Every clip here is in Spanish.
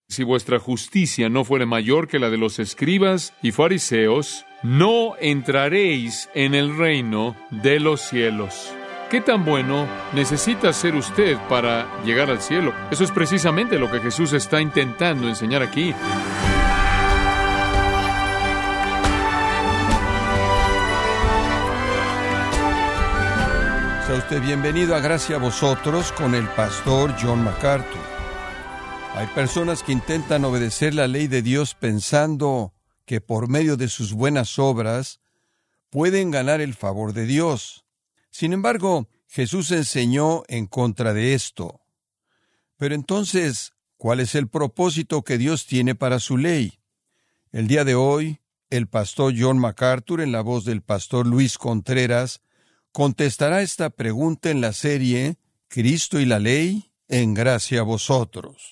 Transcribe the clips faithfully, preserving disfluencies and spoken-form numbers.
Si vuestra justicia no fuere mayor que la de los escribas y fariseos, no entraréis en el reino de los cielos. ¿Qué tan bueno necesita ser usted para llegar al cielo? Eso es precisamente lo que Jesús está intentando enseñar aquí. Sea usted bienvenido a Gracia a Vosotros con el pastor John MacArthur. Hay personas que intentan obedecer la ley de Dios pensando que por medio de sus buenas obras pueden ganar el favor de Dios. Sin embargo, Jesús enseñó en contra de esto. Pero entonces, ¿cuál es el propósito que Dios tiene para su ley? El día de hoy, el pastor John MacArthur, en la voz del pastor Luis Contreras, contestará esta pregunta en la serie Cristo y la Ley en Gracia a Vosotros.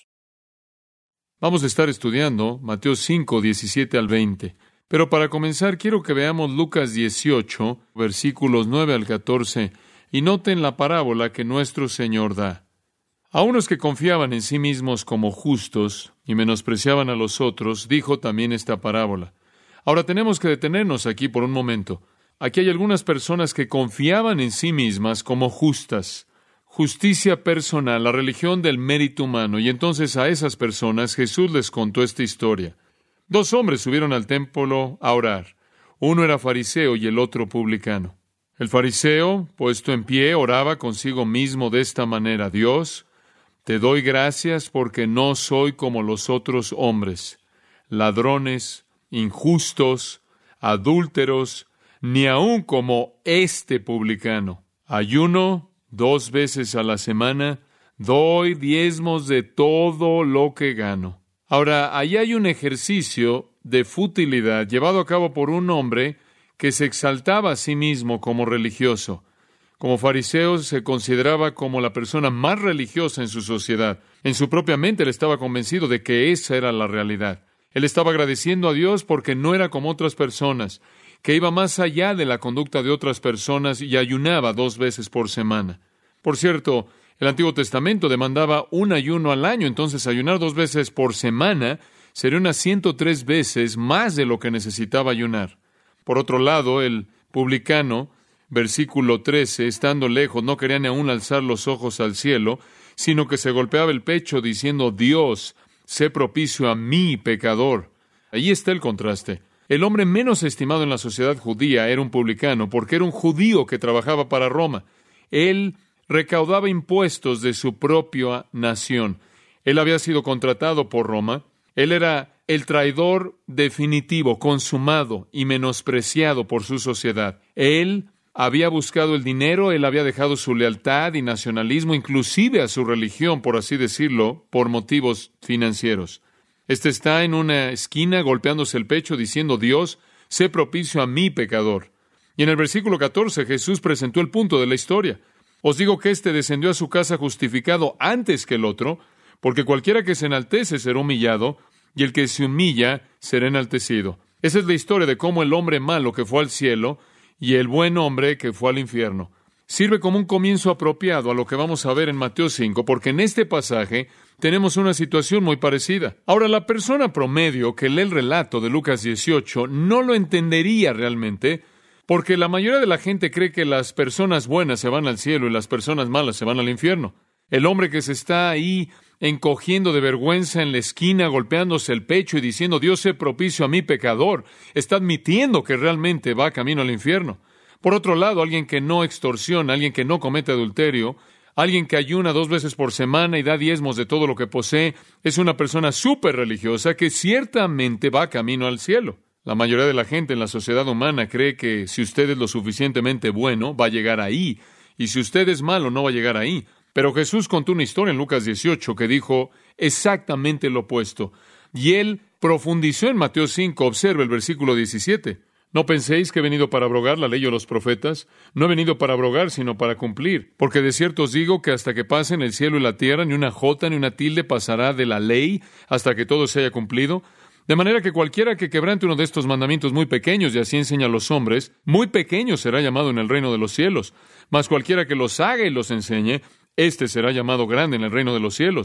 Vamos a estar estudiando Mateo cinco, diecisiete al veinte. Pero para comenzar, quiero que veamos Lucas dieciocho, versículos nueve al catorce, y noten la parábola que nuestro Señor da. A unos que confiaban en sí mismos como justos y menospreciaban a los otros, dijo también esta parábola. Ahora tenemos que detenernos aquí por un momento. Aquí hay algunas personas que confiaban en sí mismas como justas. Justicia personal, la religión del mérito humano. Y entonces a esas personas Jesús les contó esta historia. Dos hombres subieron al templo a orar. Uno era fariseo y el otro publicano. El fariseo, puesto en pie, oraba consigo mismo de esta manera: Dios, te doy gracias porque no soy como los otros hombres, ladrones, injustos, adúlteros, ni aun como este publicano. Ayuno dos veces a la semana, doy diezmos de todo lo que gano. Ahora, ahí hay un ejercicio de futilidad llevado a cabo por un hombre que se exaltaba a sí mismo como religioso. Como fariseo se consideraba como la persona más religiosa en su sociedad. En su propia mente él estaba convencido de que esa era la realidad. Él estaba agradeciendo a Dios porque no era como otras personas, que iba más allá de la conducta de otras personas y ayunaba dos veces por semana. Por cierto, el Antiguo Testamento demandaba un ayuno al año, entonces ayunar dos veces por semana sería unas ciento tres veces más de lo que necesitaba ayunar. Por otro lado, el publicano, versículo trece, estando lejos, no quería ni aún alzar los ojos al cielo, sino que se golpeaba el pecho diciendo: Dios, sé propicio a mí, pecador. Ahí está el contraste. El hombre menos estimado en la sociedad judía era un publicano, porque era un judío que trabajaba para Roma. Él recaudaba impuestos de su propia nación. Él había sido contratado por Roma. Él era el traidor definitivo, consumado y menospreciado por su sociedad. Él había buscado el dinero, él había dejado su lealtad y nacionalismo, inclusive a su religión, por así decirlo, por motivos financieros. Este está en una esquina golpeándose el pecho diciendo: Dios, sé propicio a mí, pecador. Y en el versículo catorce Jesús presentó el punto de la historia. Os digo que éste descendió a su casa justificado antes que el otro, porque cualquiera que se enaltece será humillado, y el que se humilla será enaltecido. Esa es la historia de cómo el hombre malo que fue al cielo y el buen hombre que fue al infierno. Sirve como un comienzo apropiado a lo que vamos a ver en Mateo cinco, porque en este pasaje tenemos una situación muy parecida. Ahora, la persona promedio que lee el relato de Lucas dieciocho no lo entendería realmente, porque la mayoría de la gente cree que las personas buenas se van al cielo y las personas malas se van al infierno. El hombre que se está ahí encogiendo de vergüenza en la esquina, golpeándose el pecho y diciendo: Dios, sé propicio a mi pecador, está admitiendo que realmente va camino al infierno. Por otro lado, alguien que no extorsiona, alguien que no comete adulterio, alguien que ayuna dos veces por semana y da diezmos de todo lo que posee, es una persona súper religiosa que ciertamente va camino al cielo. La mayoría de la gente en la sociedad humana cree que si usted es lo suficientemente bueno, va a llegar ahí, y si usted es malo, no va a llegar ahí. Pero Jesús contó una historia en Lucas dieciocho que dijo exactamente lo opuesto. Y él profundizó en Mateo cinco. Observe el versículo diecisiete. No penséis que he venido para abrogar la ley o los profetas. No he venido para abrogar, sino para cumplir. Porque de cierto os digo que hasta que pasen el cielo y la tierra, ni una jota ni una tilde pasará de la ley hasta que todo se haya cumplido. De manera que cualquiera que quebrante uno de estos mandamientos muy pequeños, y así enseña a los hombres, muy pequeño será llamado en el reino de los cielos. Mas cualquiera que los haga y los enseñe, éste será llamado grande en el reino de los cielos.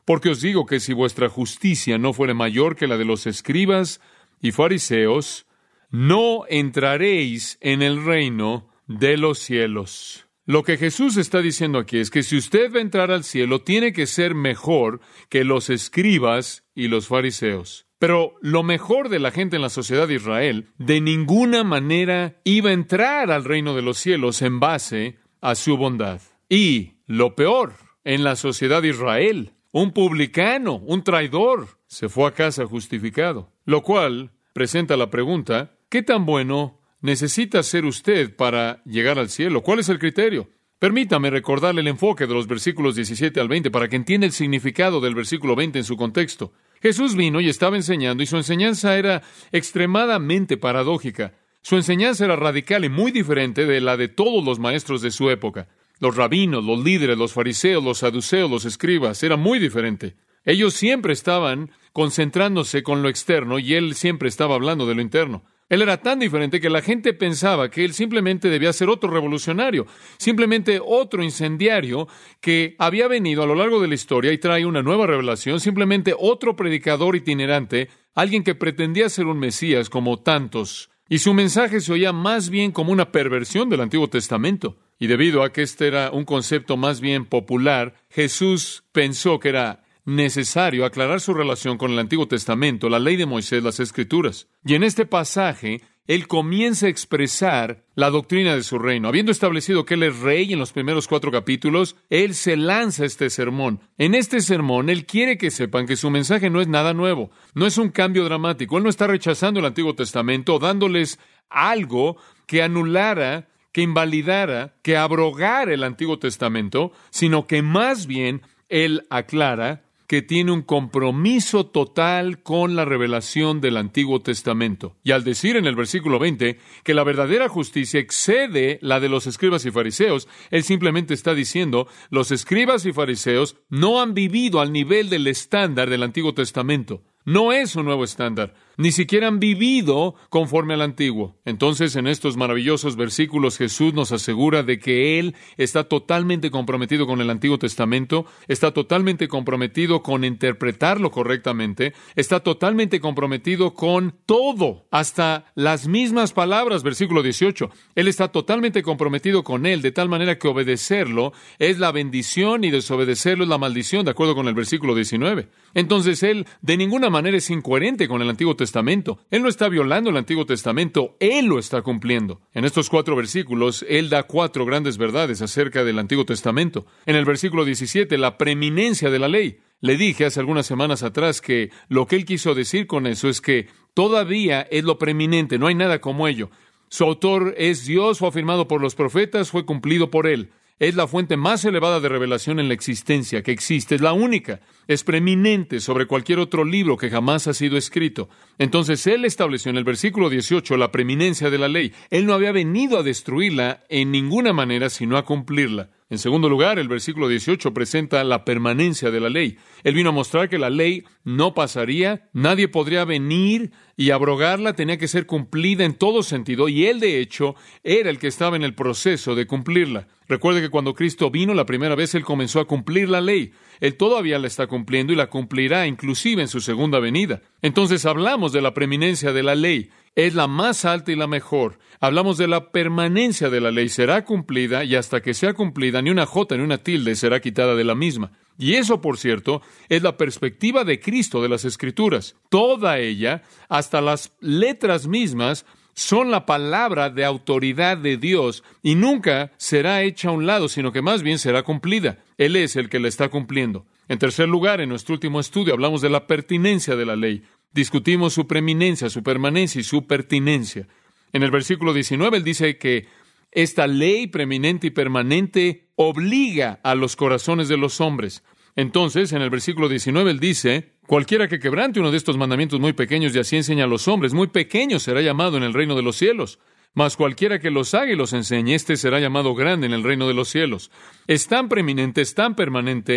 Porque os digo que si vuestra justicia no fuere mayor que la de los escribas y fariseos, no entraréis en el reino de los cielos. Lo que Jesús está diciendo aquí es que si usted va a entrar al cielo, tiene que ser mejor que los escribas y los fariseos. Pero lo mejor de la gente en la sociedad de Israel, de ninguna manera iba a entrar al reino de los cielos en base a su bondad. Y lo peor, en la sociedad de Israel, un publicano, un traidor, se fue a casa justificado. Lo cual presenta la pregunta, ¿qué tan bueno necesita ser usted para llegar al cielo? ¿Cuál es el criterio? Permítame recordarle el enfoque de los versículos diecisiete al veinte para que entienda el significado del versículo veinte en su contexto. Jesús vino y estaba enseñando, y su enseñanza era extremadamente paradójica. Su enseñanza era radical y muy diferente de la de todos los maestros de su época. Los rabinos, los líderes, los fariseos, los saduceos, los escribas, era muy diferente. Ellos siempre estaban concentrándose con lo externo y él siempre estaba hablando de lo interno. Él era tan diferente que la gente pensaba que él simplemente debía ser otro revolucionario, simplemente otro incendiario que había venido a lo largo de la historia y trae una nueva revelación, simplemente otro predicador itinerante, alguien que pretendía ser un Mesías como tantos. Y su mensaje se oía más bien como una perversión del Antiguo Testamento. Y debido a que este era un concepto más bien popular, Jesús pensó que era necesario aclarar su relación con el Antiguo Testamento, la ley de Moisés, las Escrituras. Y en este pasaje, él comienza a expresar la doctrina de su reino. Habiendo establecido que él es rey en los primeros cuatro capítulos, él se lanza este sermón. En este sermón, él quiere que sepan que su mensaje no es nada nuevo, no es un cambio dramático. Él no está rechazando el Antiguo Testamento o dándoles algo que anulara, que invalidara, que abrogara el Antiguo Testamento, sino que más bien él aclara que tiene un compromiso total con la revelación del Antiguo Testamento. Y al decir en el versículo veinte que la verdadera justicia excede la de los escribas y fariseos, él simplemente está diciendo, los escribas y fariseos no han vivido al nivel del estándar del Antiguo Testamento. No es un nuevo estándar. Ni siquiera han vivido conforme al antiguo. Entonces, en estos maravillosos versículos, Jesús nos asegura de que Él está totalmente comprometido con el Antiguo Testamento, está totalmente comprometido con interpretarlo correctamente, está totalmente comprometido con todo, hasta las mismas palabras, versículo dieciocho. Él está totalmente comprometido con Él, de tal manera que obedecerlo es la bendición y desobedecerlo es la maldición, de acuerdo con el versículo diecinueve. Entonces, Él de ninguna manera es incoherente con el Antiguo Testamento. Él no está violando el Antiguo Testamento, Él lo está cumpliendo. En estos cuatro versículos, Él da cuatro grandes verdades acerca del Antiguo Testamento. En el versículo diecisiete, la preeminencia de la ley. Le dije hace algunas semanas atrás que lo que Él quiso decir con eso es que todavía es lo preeminente, no hay nada como ello. Su autor es Dios, fue afirmado por los profetas, fue cumplido por Él. Es la fuente más elevada de revelación en la existencia que existe. Es la única. Es preeminente sobre cualquier otro libro que jamás ha sido escrito. Entonces, Él estableció en el versículo dieciocho la preeminencia de la ley. Él no había venido a destruirla en ninguna manera, sino a cumplirla. En segundo lugar, el versículo dieciocho presenta la permanencia de la ley. Él vino a mostrar que la ley no pasaría, nadie podría venir y abrogarla, tenía que ser cumplida en todo sentido, y Él, de hecho, era el que estaba en el proceso de cumplirla. Recuerde que cuando Cristo vino la primera vez, Él comenzó a cumplir la ley. Él todavía la está cumpliendo y la cumplirá inclusive en su segunda venida. Entonces hablamos de la preeminencia de la ley. Es la más alta y la mejor. Hablamos de la permanencia de la ley. Será cumplida y hasta que sea cumplida, ni una jota ni una tilde será quitada de la misma. Y eso, por cierto, es la perspectiva de Cristo de las Escrituras. Toda ella, hasta las letras mismas, son la palabra de autoridad de Dios y nunca será hecha a un lado, sino que más bien será cumplida. Él es el que la está cumpliendo. En tercer lugar, en nuestro último estudio, hablamos de la pertinencia de la ley. Discutimos su preeminencia, su permanencia y su pertinencia. En el versículo diecinueve, él dice que esta ley preeminente y permanente obliga a los corazones de los hombres. Entonces, en el versículo diecinueve, él dice, cualquiera que quebrante uno de estos mandamientos muy pequeños y así enseña a los hombres, muy pequeño será llamado en el reino de los cielos. Mas cualquiera que los haga y los enseñe, éste será llamado grande en el reino de los cielos. Es tan preeminente, es tan permanente,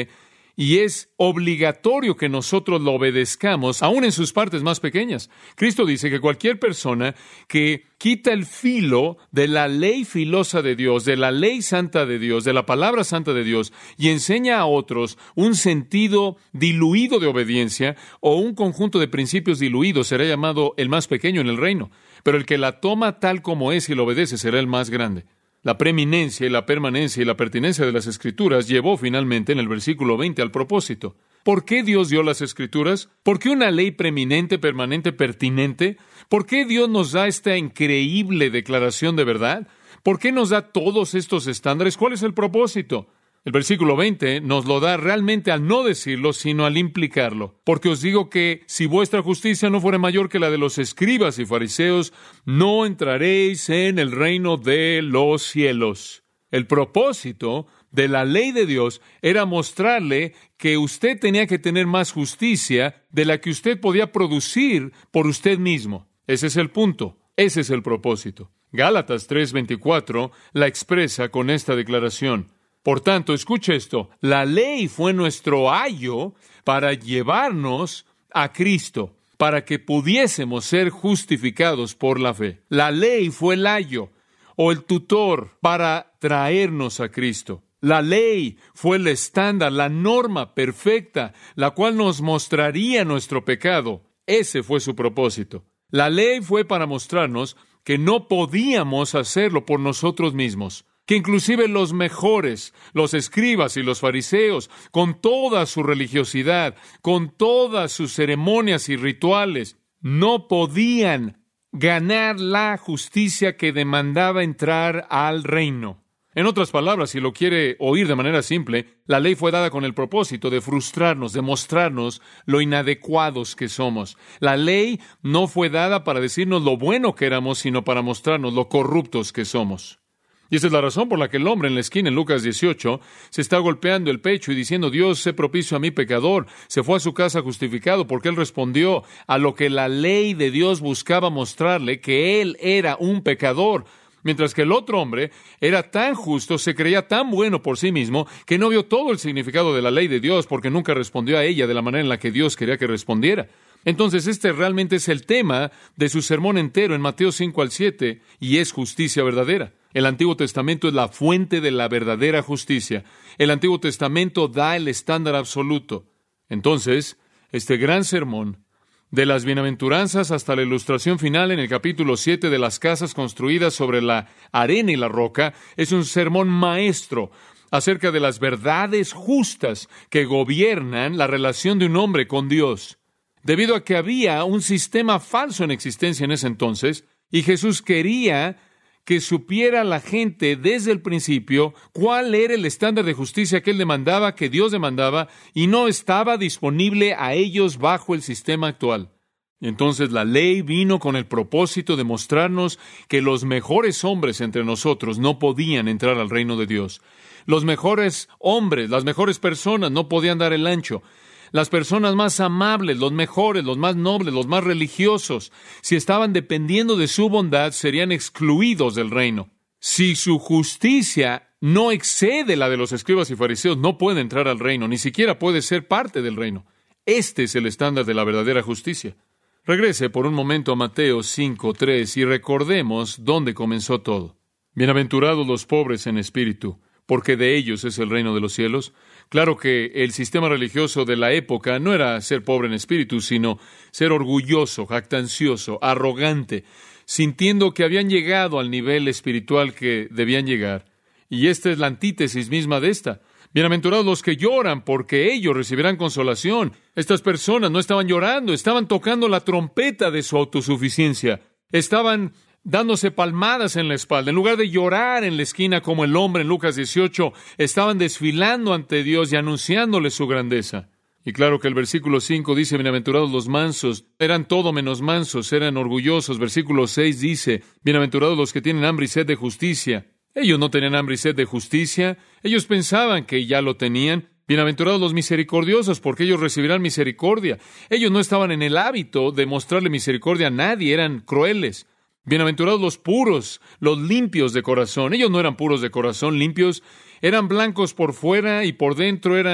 y es obligatorio que nosotros lo obedezcamos, aún en sus partes más pequeñas. Cristo dice que cualquier persona que quita el filo de la ley filosa de Dios, de la ley santa de Dios, de la palabra santa de Dios, y enseña a otros un sentido diluido de obediencia o un conjunto de principios diluidos, será llamado el más pequeño en el reino. Pero el que la toma tal como es y lo obedece será el más grande. La preeminencia y la permanencia y la pertinencia de las Escrituras llevó finalmente en el versículo veinte al propósito. ¿Por qué Dios dio las Escrituras? ¿Por qué una ley preeminente, permanente, pertinente? ¿Por qué Dios nos da esta increíble declaración de verdad? ¿Por qué nos da todos estos estándares? ¿Cuál es el propósito? El versículo veinte nos lo da realmente al no decirlo, sino al implicarlo. Porque os digo que si vuestra justicia no fuera mayor que la de los escribas y fariseos, no entraréis en el reino de los cielos. El propósito de la ley de Dios era mostrarle que usted tenía que tener más justicia de la que usted podía producir por usted mismo. Ese es el punto. Ese es el propósito. Gálatas tres veinticuatro la expresa con esta declaración. Por tanto, escuche esto, la ley fue nuestro ayo para llevarnos a Cristo, para que pudiésemos ser justificados por la fe. La ley fue el ayo o el tutor para traernos a Cristo. La ley fue el estándar, la norma perfecta, la cual nos mostraría nuestro pecado. Ese fue su propósito. La ley fue para mostrarnos que no podíamos hacerlo por nosotros mismos, que inclusive los mejores, los escribas y los fariseos, con toda su religiosidad, con todas sus ceremonias y rituales, no podían ganar la justicia que demandaba entrar al reino. En otras palabras, si lo quiere oír de manera simple, la ley fue dada con el propósito de frustrarnos, de mostrarnos lo inadecuados que somos. La ley no fue dada para decirnos lo bueno que éramos, sino para mostrarnos lo corruptos que somos. Y esa es la razón por la que el hombre en la esquina en Lucas dieciocho se está golpeando el pecho y diciendo, Dios, sé propicio a mi pecador. Se fue a su casa justificado porque él respondió a lo que la ley de Dios buscaba mostrarle, que él era un pecador. Mientras que el otro hombre era tan justo, se creía tan bueno por sí mismo, que no vio todo el significado de la ley de Dios porque nunca respondió a ella de la manera en la que Dios quería que respondiera. Entonces, este realmente es el tema de su sermón entero en Mateo cinco al siete, y es justicia verdadera. El Antiguo Testamento es la fuente de la verdadera justicia. El Antiguo Testamento da el estándar absoluto. Entonces, este gran sermón, de las bienaventuranzas hasta la ilustración final en el capítulo siete de las casas construidas sobre la arena y la roca, es un sermón maestro acerca de las verdades justas que gobiernan la relación de un hombre con Dios. Debido a que había un sistema falso en existencia en ese entonces, y Jesús quería que supiera la gente desde el principio cuál era el estándar de justicia que Él demandaba, que Dios demandaba, y no estaba disponible a ellos bajo el sistema actual. Entonces la ley vino con el propósito de mostrarnos que los mejores hombres entre nosotros no podían entrar al reino de Dios. Los mejores hombres, las mejores personas no podían dar el ancho. Las personas más amables, los mejores, los más nobles, los más religiosos, si estaban dependiendo de su bondad, serían excluidos del reino. Si su justicia no excede la de los escribas y fariseos, no puede entrar al reino, ni siquiera puede ser parte del reino. Este es el estándar de la verdadera justicia. Regrese por un momento a Mateo cinco tres y recordemos dónde comenzó todo. Bienaventurados los pobres en espíritu, porque de ellos es el reino de los cielos. Claro que el sistema religioso de la época no era ser pobre en espíritu, sino ser orgulloso, jactancioso, arrogante, sintiendo que habían llegado al nivel espiritual que debían llegar. Y esta es la antítesis misma de esta. Bienaventurados los que lloran, porque ellos recibirán consolación. Estas personas no estaban llorando, estaban tocando la trompeta de su autosuficiencia. Estaban dándose palmadas en la espalda. En lugar de llorar en la esquina como el hombre en Lucas dieciocho, estaban desfilando ante Dios y anunciándole su grandeza. Y claro que el versículo cinco dice, bienaventurados los mansos, eran todo menos mansos, eran orgullosos. Versículo seis dice, bienaventurados los que tienen hambre y sed de justicia. Ellos no tenían hambre y sed de justicia, ellos pensaban que ya lo tenían. Bienaventurados los misericordiosos, porque ellos recibirán misericordia. Ellos no estaban en el hábito de mostrarle misericordia a nadie, eran crueles. Bienaventurados los puros, los limpios de corazón. Ellos no eran puros de corazón, limpios. Eran blancos por fuera y por dentro eran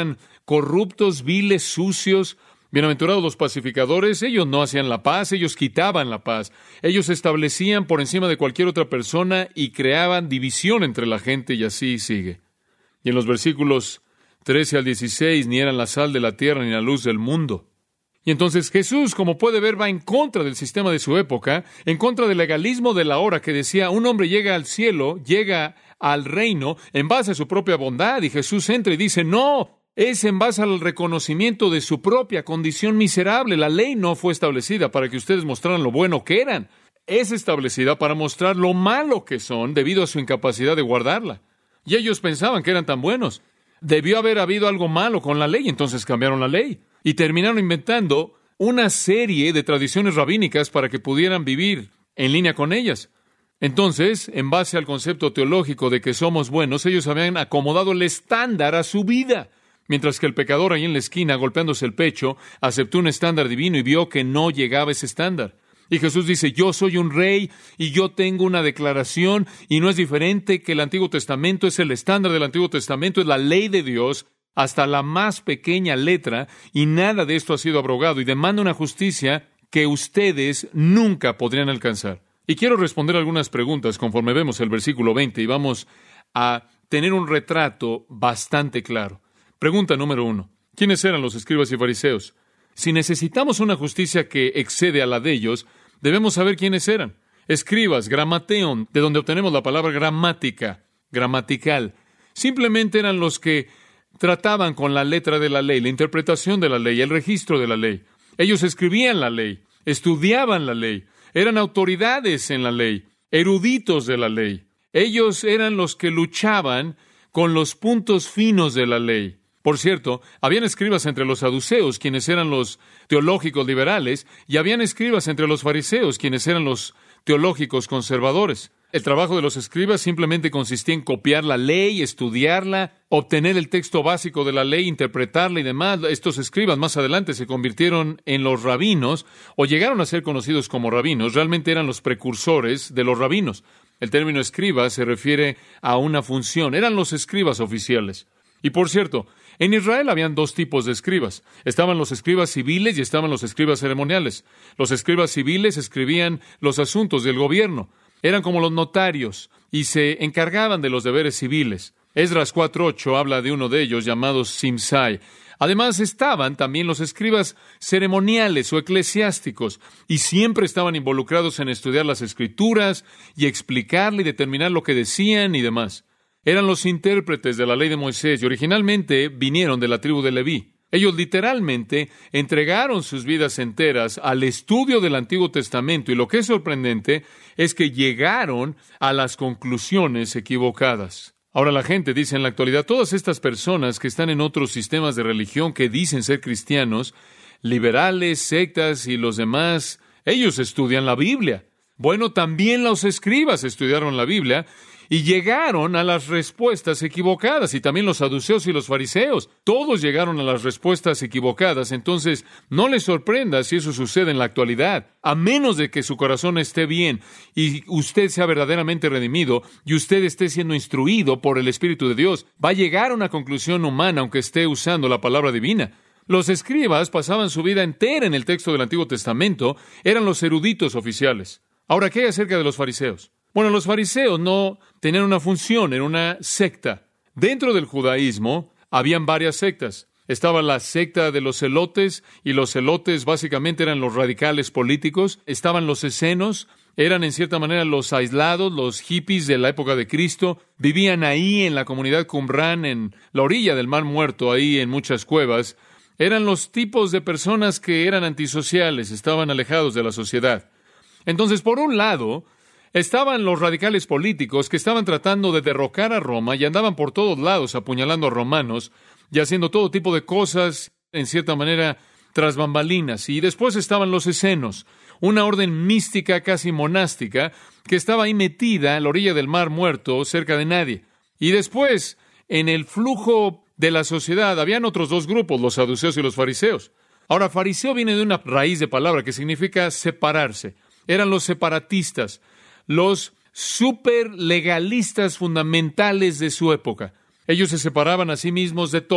corruptos, viles, sucios. Bienaventurados los pacificadores, ellos no hacían la paz, ellos quitaban la paz. Ellos se establecían por encima de cualquier otra persona y creaban división entre la gente, y así sigue. Y en los versículos trece al dieciséis, ni eran la sal de la tierra ni la luz del mundo. Y entonces Jesús, como puede ver, va en contra del sistema de su época, en contra del legalismo de la hora que decía, un hombre llega al cielo, llega al reino en base a su propia bondad, y Jesús entra y dice, no, es en base al reconocimiento de su propia condición miserable. La ley no fue establecida para que ustedes mostraran lo bueno que eran. Es establecida para mostrar lo malo que son debido a su incapacidad de guardarla. Y ellos pensaban que eran tan buenos. Debió haber habido algo malo con la ley, entonces cambiaron la ley. Y terminaron inventando una serie de tradiciones rabínicas para que pudieran vivir en línea con ellas. Entonces, en base al concepto teológico de que somos buenos, ellos habían acomodado el estándar a su vida. Mientras que el pecador ahí en la esquina, golpeándose el pecho, aceptó un estándar divino y vio que no llegaba a ese estándar. Y Jesús dice, yo soy un rey y yo tengo una declaración y no es diferente que el Antiguo Testamento, es el estándar del Antiguo Testamento, es la ley de Dios hasta la más pequeña letra y nada de esto ha sido abrogado y demanda una justicia que ustedes nunca podrían alcanzar. Y quiero responder algunas preguntas conforme vemos el versículo veinte y vamos a tener un retrato bastante claro. Pregunta número uno. ¿Quiénes eran los escribas y fariseos? Si necesitamos una justicia que excede a la de ellos, debemos saber quiénes eran. Escribas, gramateon, de donde obtenemos la palabra gramática, gramatical. Simplemente eran los que trataban con la letra de la ley, la interpretación de la ley, el registro de la ley. Ellos escribían la ley, estudiaban la ley, eran autoridades en la ley, eruditos de la ley. Ellos eran los que luchaban con los puntos finos de la ley. Por cierto, habían escribas entre los saduceos, quienes eran los teológicos liberales, y habían escribas entre los fariseos, quienes eran los teológicos conservadores. El trabajo de los escribas simplemente consistía en copiar la ley, estudiarla, obtener el texto básico de la ley, interpretarla y demás. Estos escribas más adelante se convirtieron en los rabinos, o llegaron a ser conocidos como rabinos. Realmente eran los precursores de los rabinos. El término escriba se refiere a una función. Eran los escribas oficiales. Y por cierto, en Israel habían dos tipos de escribas. Estaban los escribas civiles y estaban los escribas ceremoniales. Los escribas civiles escribían los asuntos del gobierno. Eran como los notarios y se encargaban de los deberes civiles. Esdras cuatro ocho habla de uno de ellos llamado Simsai. Además estaban también los escribas ceremoniales o eclesiásticos y siempre estaban involucrados en estudiar las Escrituras y explicarle y determinar lo que decían y demás. Eran los intérpretes de la ley de Moisés y originalmente vinieron de la tribu de Leví. Ellos literalmente entregaron sus vidas enteras al estudio del Antiguo Testamento y lo que es sorprendente es que llegaron a las conclusiones equivocadas. Ahora la gente dice en la actualidad, todas estas personas que están en otros sistemas de religión que dicen ser cristianos, liberales, sectas y los demás, ellos estudian la Biblia. Bueno, también los escribas estudiaron la Biblia y llegaron a las respuestas equivocadas, y también los saduceos y los fariseos. Todos llegaron a las respuestas equivocadas, entonces no les sorprenda si eso sucede en la actualidad, a menos de que su corazón esté bien y usted sea verdaderamente redimido y usted esté siendo instruido por el Espíritu de Dios. Va a llegar a una conclusión humana aunque esté usando la palabra divina. Los escribas pasaban su vida entera en el texto del Antiguo Testamento, eran los eruditos oficiales. Ahora, ¿qué hay acerca de los fariseos? Bueno, los fariseos no tenían una función, era una secta. Dentro del judaísmo habían varias sectas. Estaba la secta de los celotes, y los celotes básicamente eran los radicales políticos. Estaban los essenos, eran en cierta manera los aislados, los hippies de la época de Cristo. Vivían ahí en la comunidad Qumran, en la orilla del Mar Muerto, ahí en muchas cuevas. Eran los tipos de personas que eran antisociales, estaban alejados de la sociedad. Entonces, por un lado, estaban los radicales políticos que estaban tratando de derrocar a Roma y andaban por todos lados apuñalando a romanos y haciendo todo tipo de cosas, en cierta manera, tras bambalinas. Y después estaban los essenos, una orden mística casi monástica que estaba ahí metida a la orilla del Mar Muerto, cerca de nadie. Y después, en el flujo de la sociedad, habían otros dos grupos, los saduceos y los fariseos. Ahora, fariseo viene de una raíz de palabra que significa separarse. Eran los separatistas, los superlegalistas fundamentales de su época. Ellos se separaban a sí mismos de todo.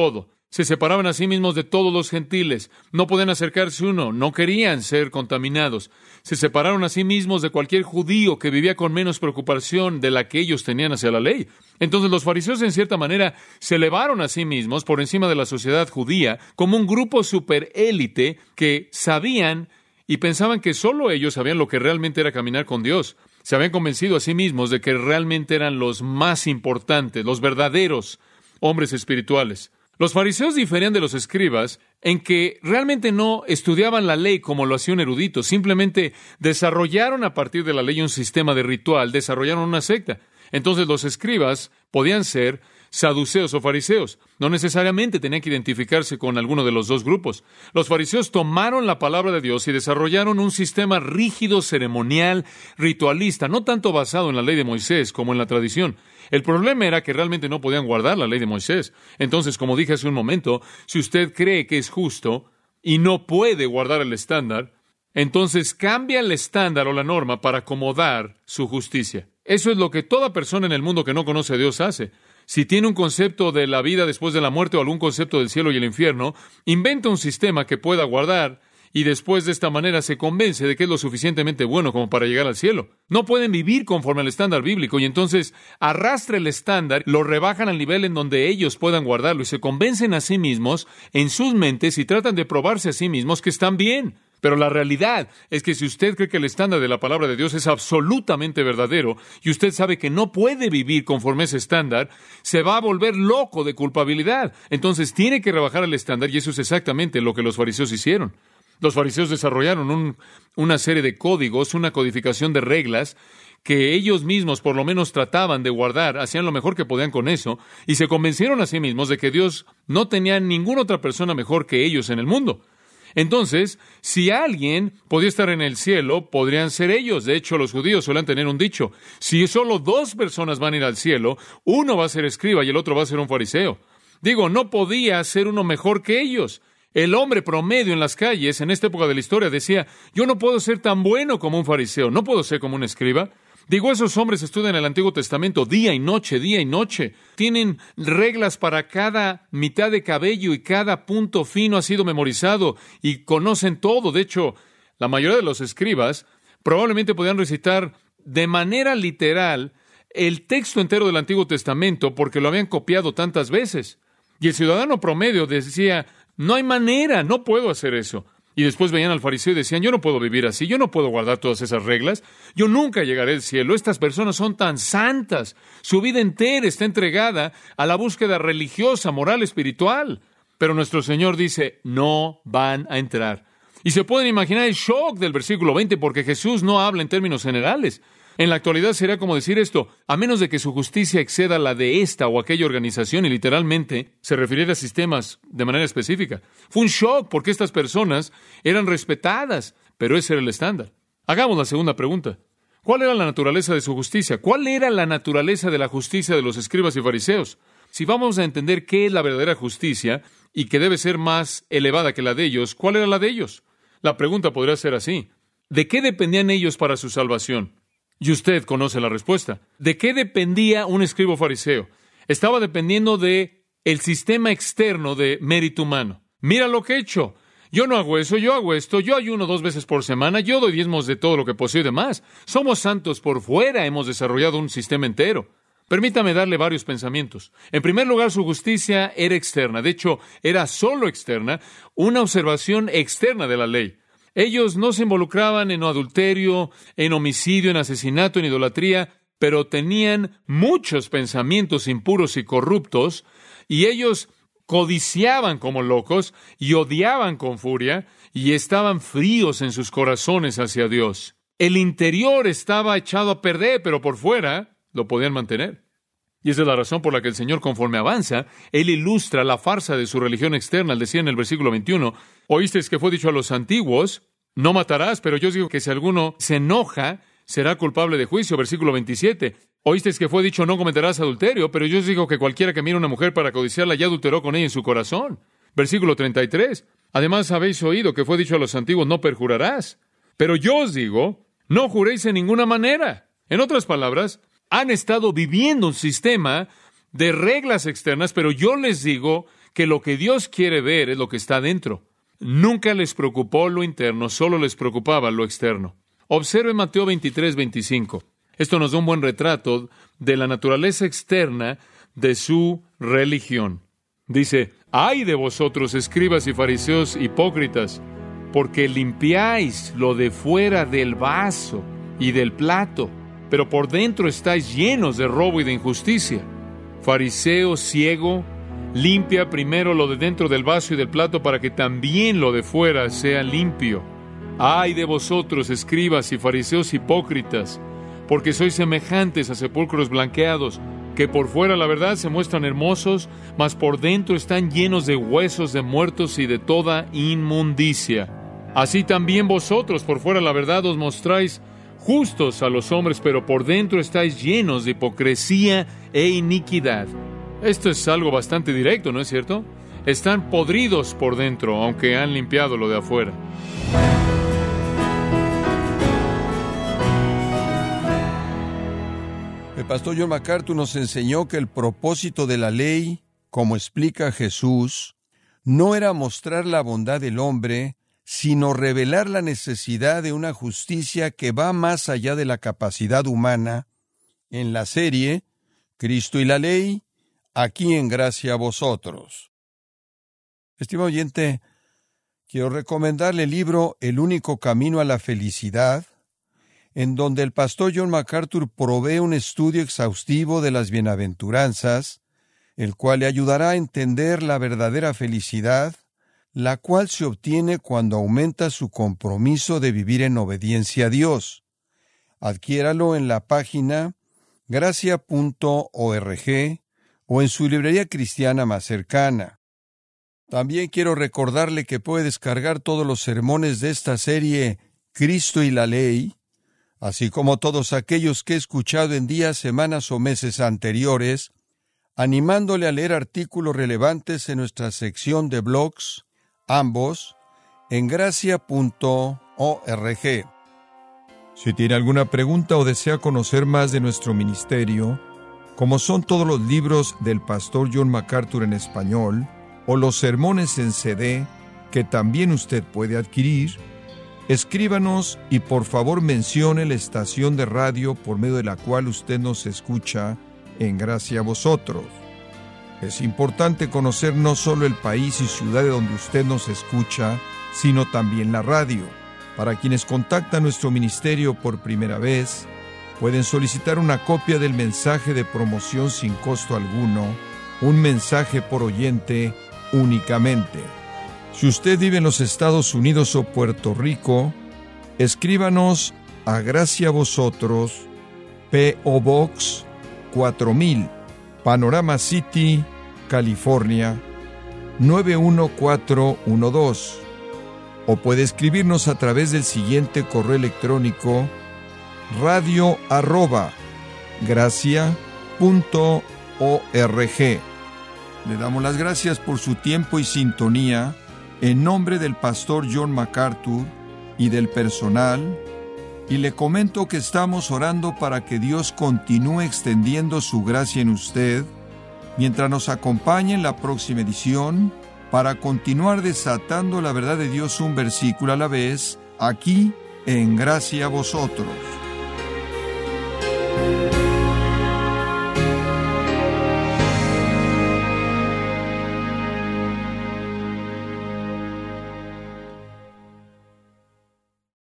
Se separaban a sí mismos de todos los gentiles. No podían acercarse uno. No querían ser contaminados. Se separaron a sí mismos de cualquier judío que vivía con menos preocupación de la que ellos tenían hacia la ley. Entonces los fariseos, en cierta manera, se elevaron a sí mismos por encima de la sociedad judía como un grupo superélite que sabían y pensaban que solo ellos sabían lo que realmente era caminar con Dios. Se habían convencido a sí mismos de que realmente eran los más importantes, los verdaderos hombres espirituales. Los fariseos diferían de los escribas en que realmente no estudiaban la ley como lo hacía un erudito, simplemente desarrollaron a partir de la ley un sistema de ritual, desarrollaron una secta. Entonces los escribas podían ser saduceos o fariseos. No necesariamente tenían que identificarse con alguno de los dos grupos. Los fariseos tomaron la palabra de Dios y desarrollaron un sistema rígido, ceremonial, ritualista, no tanto basado en la ley de Moisés como en la tradición. El problema era que realmente no podían guardar la ley de Moisés. Entonces, como dije hace un momento, si usted cree que es justo y no puede guardar el estándar, entonces cambia el estándar o la norma para acomodar su justicia. Eso es lo que toda persona en el mundo que no conoce a Dios hace. Si tiene un concepto de la vida después de la muerte o algún concepto del cielo y el infierno, inventa un sistema que pueda guardar y después de esta manera se convence de que es lo suficientemente bueno como para llegar al cielo. No pueden vivir conforme al estándar bíblico y entonces arrastra el estándar, lo rebajan al nivel en donde ellos puedan guardarlo y se convencen a sí mismos en sus mentes y tratan de probarse a sí mismos que están bien. Pero la realidad es que si usted cree que el estándar de la palabra de Dios es absolutamente verdadero y usted sabe que no puede vivir conforme a ese estándar, se va a volver loco de culpabilidad. Entonces tiene que rebajar el estándar y eso es exactamente lo que los fariseos hicieron. Los fariseos desarrollaron un, una serie de códigos, una codificación de reglas que ellos mismos por lo menos trataban de guardar, hacían lo mejor que podían con eso y se convencieron a sí mismos de que Dios no tenía ninguna otra persona mejor que ellos en el mundo. Entonces, si alguien podía estar en el cielo, podrían ser ellos. De hecho, los judíos suelen tener un dicho: si solo dos personas van a ir al cielo, uno va a ser escriba y el otro va a ser un fariseo. Digo, no podía ser uno mejor que ellos. El hombre promedio en las calles, en esta época de la historia, decía: yo no puedo ser tan bueno como un fariseo, no puedo ser como un escriba. Digo, esos hombres estudian el Antiguo Testamento día y noche, día y noche. Tienen reglas para cada mitad de cabello y cada punto fino ha sido memorizado y conocen todo. De hecho, la mayoría de los escribas probablemente podían recitar de manera literal el texto entero del Antiguo Testamento porque lo habían copiado tantas veces. Y el ciudadano promedio decía: no hay manera, no puedo hacer eso. Y después veían al fariseo y decían: yo no puedo vivir así, yo no puedo guardar todas esas reglas, yo nunca llegaré al cielo, estas personas son tan santas, su vida entera está entregada a la búsqueda religiosa, moral, espiritual. Pero nuestro Señor dice: no van a entrar. Y se pueden imaginar el shock del versículo veinte, porque Jesús no habla en términos generales. En la actualidad sería como decir esto: a menos de que su justicia exceda la de esta o aquella organización, y literalmente se refiriera a sistemas de manera específica. Fue un shock porque estas personas eran respetadas, pero ese era el estándar. Hagamos la segunda pregunta. ¿Cuál era la naturaleza de su justicia? ¿Cuál era la naturaleza de la justicia de los escribas y fariseos? Si vamos a entender qué es la verdadera justicia y que debe ser más elevada que la de ellos, ¿cuál era la de ellos? La pregunta podría ser así: ¿de qué dependían ellos para su salvación? Y usted conoce la respuesta. ¿De qué dependía un escriba fariseo? Estaba dependiendo de el sistema externo de mérito humano. Mira lo que he hecho. Yo no hago eso, yo hago esto, yo ayuno dos veces por semana, yo doy diezmos de todo lo que poseo y demás. Somos santos por fuera, hemos desarrollado un sistema entero. Permítame darle varios pensamientos. En primer lugar, su justicia era externa. De hecho, era solo externa, una observación externa de la ley. Ellos no se involucraban en adulterio, en homicidio, en asesinato, en idolatría, pero tenían muchos pensamientos impuros y corruptos, y ellos codiciaban como locos y odiaban con furia, y estaban fríos en sus corazones hacia Dios. El interior estaba echado a perder, pero por fuera lo podían mantener. Y esa es la razón por la que el Señor, conforme avanza, Él ilustra la farsa de su religión externa. Él decía en el versículo veintiuno: oísteis que fue dicho a los antiguos: no matarás, pero yo os digo que si alguno se enoja, será culpable de juicio. Versículo veintisiete. Oísteis que fue dicho: no cometerás adulterio, pero yo os digo que cualquiera que mire a una mujer para codiciarla ya adulteró con ella en su corazón. Versículo treinta y tres. Además habéis oído que fue dicho a los antiguos: no perjurarás. Pero yo os digo: no juréis en ninguna manera. En otras palabras, han estado viviendo un sistema de reglas externas, pero yo les digo que lo que Dios quiere ver es lo que está dentro. Nunca les preocupó lo interno, solo les preocupaba lo externo. Observe Mateo veintitrés, veinticinco. Esto nos da un buen retrato de la naturaleza externa de su religión. Dice, ¡ay de vosotros, escribas y fariseos hipócritas! Porque limpiáis lo de fuera del vaso y del plato, pero por dentro estáis llenos de robo y de injusticia. Fariseo ciego, limpia primero lo de dentro del vaso y del plato para que también lo de fuera sea limpio. ¡Ay de vosotros, escribas y fariseos hipócritas! Porque sois semejantes a sepulcros blanqueados, que por fuera la verdad se muestran hermosos, mas por dentro están llenos de huesos de muertos y de toda inmundicia. Así también vosotros por fuera la verdad os mostráis justos a los hombres, pero por dentro estáis llenos de hipocresía e iniquidad. Esto es algo bastante directo, ¿no es cierto? Están podridos por dentro, aunque han limpiado lo de afuera. El pastor John MacArthur nos enseñó que el propósito de la ley, como explica Jesús, no era mostrar la bondad del hombre, sino revelar la necesidad de una justicia que va más allá de la capacidad humana. En la serie, Cristo y la Ley, aquí en Gracia a Vosotros. Estimado oyente, quiero recomendarle el libro El único camino a la felicidad, en donde el pastor John MacArthur provee un estudio exhaustivo de las bienaventuranzas, el cual le ayudará a entender la verdadera felicidad, la cual se obtiene cuando aumenta su compromiso de vivir en obediencia a Dios. Adquiéralo en la página gracia punto org o en su librería cristiana más cercana. También quiero recordarle que puede descargar todos los sermones de esta serie Cristo y la Ley, así como todos aquellos que he escuchado en días, semanas o meses anteriores, animándole a leer artículos relevantes en nuestra sección de blogs, ambos en gracia punto org. Si tiene alguna pregunta o desea conocer más de nuestro ministerio, como son todos los libros del pastor John MacArthur en español, o los sermones en C D, que también usted puede adquirir, escríbanos y por favor mencione la estación de radio por medio de la cual usted nos escucha en Gracia a Vosotros. Es importante conocer no solo el país y ciudad de donde usted nos escucha, sino también la radio. Para quienes contactan nuestro ministerio por primera vez, pueden solicitar una copia del mensaje de promoción sin costo alguno, un mensaje por oyente únicamente. Si usted vive en los Estados Unidos o Puerto Rico, escríbanos a Gracia a Vosotros, P O Box cuatro mil, Panorama City, California, nueve uno cuatro uno dos. O puede escribirnos a través del siguiente correo electrónico: radio arroba gracia punto org. Le damos las gracias por su tiempo y sintonía en nombre del pastor John MacArthur y del personal, y le comento que estamos orando para que Dios continúe extendiendo su gracia en usted mientras nos acompañe en la próxima edición para continuar desatando la verdad de Dios un versículo a la vez, aquí en Gracia a Vosotros.